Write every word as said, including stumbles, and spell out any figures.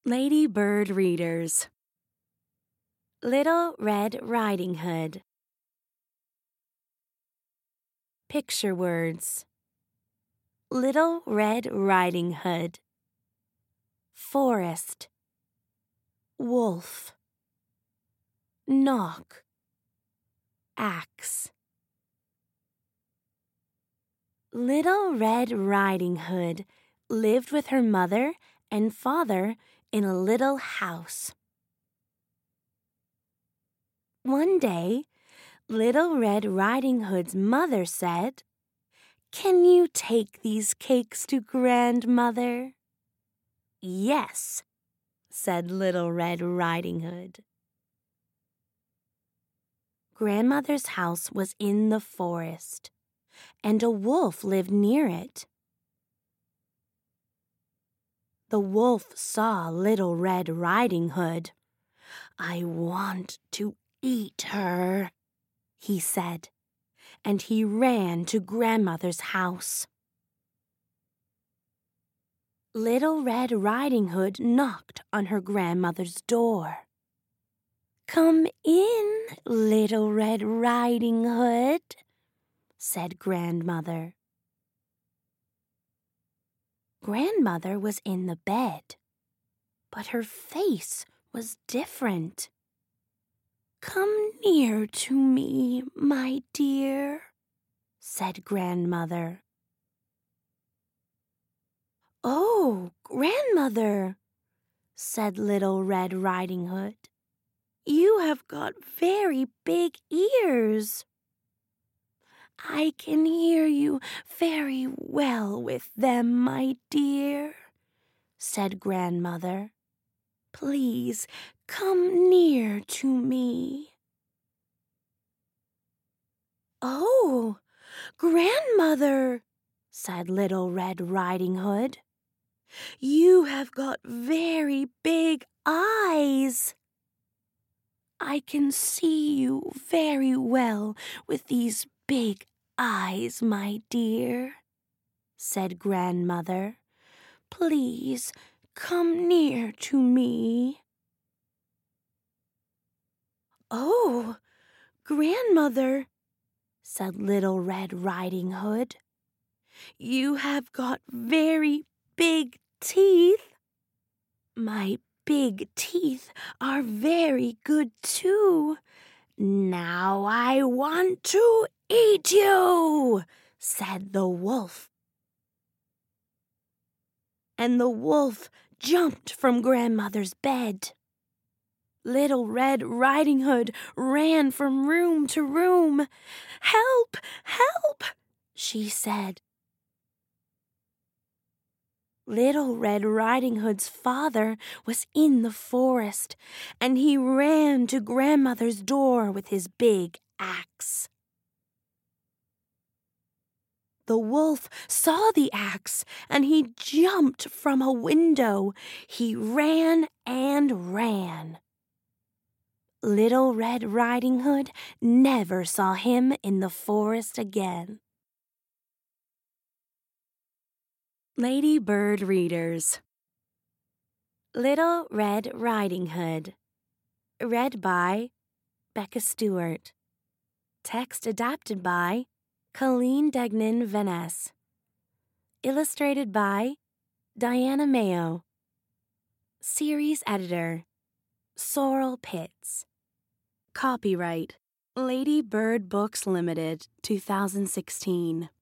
Lady Bird Readers. Little Red Riding Hood. Picture words. Little Red Riding Hood. Forest. Wolf. Knock. Axe. Little Red Riding Hood lived with her mother and father in a little house. One day, Little Red Riding Hood's mother said, "Can you take these cakes to Grandmother?" "Yes," said Little Red Riding Hood. Grandmother's house was in the forest, and a wolf lived near it. The wolf saw Little Red Riding Hood. "I want to eat her," he said, and he ran to Grandmother's house. Little Red Riding Hood knocked on her grandmother's door. "Come in, Little Red Riding Hood," said Grandmother. Grandmother was in the bed, but her face was different. "Come near to me, my dear," said Grandmother. "Oh, Grandmother," said Little Red Riding Hood, "you have got very big ears." "I can hear you very well with them, my dear," said Grandmother. "Please come near to me." "Oh, Grandmother," said Little Red Riding Hood, "you have got very big eyes." "I can see you very well with these big eyes, my dear," said Grandmother. "Please come near to me." "Oh, Grandmother," said Little Red Riding Hood, "you have got very big teeth." "My big teeth are very good too. Now I want to eat you," said the wolf. And the wolf jumped from Grandmother's bed. Little Red Riding Hood ran from room to room. "Help! Help!" she said. Little Red Riding Hood's father was in the forest, and he ran to Grandmother's door with his big axe. The wolf saw the axe, and he jumped from a window. He ran and ran. Little Red Riding Hood never saw him in the forest again. Lady Bird Readers. Little Red Riding Hood. Read by Becca Stewart. Text adapted by Colleen Degnan Vaness. Illustrated by Diana Mayo. Series Editor Sorrel Pitts. Copyright Lady Bird Books Limited, two thousand sixteen.